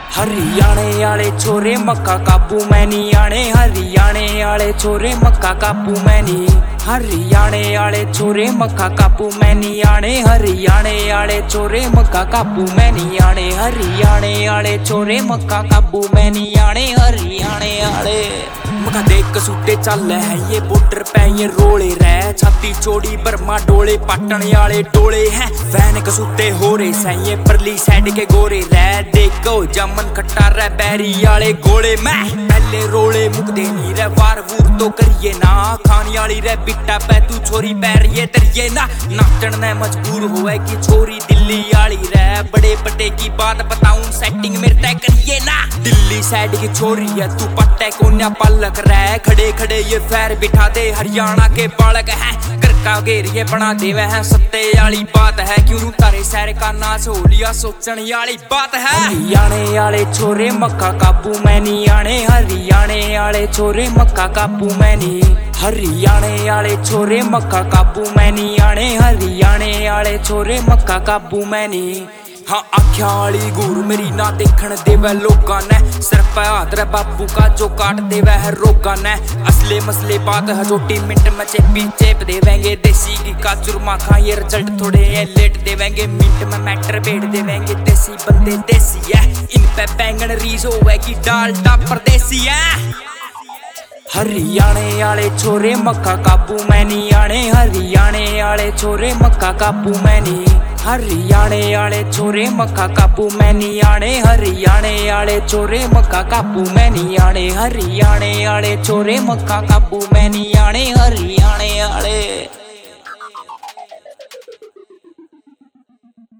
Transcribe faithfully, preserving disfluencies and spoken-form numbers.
हरियाणे आले छोरे मक्का काबू मैं नहीं आने, हरियाणे आले छोरे मक्का काबू मैं नहीं, हरियाणे आले छोरे मक्का काबू मैं नहीं आने, हरियाणे आले छोरे मक्का काबू मैं नहीं आने, हरियाणे आले छोरे मक्का काबू मैं नहीं आने, हरियाणे आले मक्का देख कसूटे चल है ये बॉर्डर पे ये रोले रह, छाती चौड़ी बर्मा डोले पाटन आले डोले हैं, वैन कसूटे हो रहे सही ये परली साइड के गोरे रह, देखो जामन खट्टा रह बैरी आले गोले मैं पहले रोले मुकदे नहीं रह, वार वूर तो करिए ना, खानी आली रह बिट्टा पै तू छोरी पैरिए तरिए ना, नाचन ने मजबूर हुए कि छोरी दिल्ली आली रह, बड़े बड़े की बात बताऊं सेटिंग मेरे तय करिए ना, दिल्ली साइड की छोरी है तू पट्टे कोन्या पलक रह, खड़े खड़े ये फैर बिठा दे हरियाणा के बालक हैं, घर का घेरिए बना दे वह सत्ते वाली बात है, क्यों तारे सैर का नाच हो लिया सोचने वाली बात है, हरियाणे आले छोरे मक्का काबू मैं नहीं आने, हरियाणे आले छोरे मक्का काबू मैं नहीं, हरियाणे आले छोरे मक्का काबू मैं नहीं आने, हरियाणे आले छोरे मक्का काबू मैं नहीं, हाँ आख्या वाली गुर मेरी ना देखण देवे लोगां ने, सिर पे हाथ रे बापू का जो काट देवे है रोगा ने, असले मसले बात है छोटी मिनट में चेपी चेप देवेंगे, देसी की का चुरमा खा ये रिजल्ट थोड़े ये लेट देवेंगे, मिनट में मैटर बेट देवेंगे, देसी बंदे देसी है, इन पे बैंगन रीस होवेगी डालडा परदेसी है, हरियाणे आले छोरे मक्का काबू मैं नहीं आने, हरियाणे आले छोरे मक्का काबू मैं नहीं, हरियाणे आले छोरे मक्का काबू मैं नहीं आने, हरियाणे आले छोरे मक्का काबू मैं नहीं आने, हरियाणे आले छोरे मक्का काबू मैं नहीं आने, हरियाणे आले।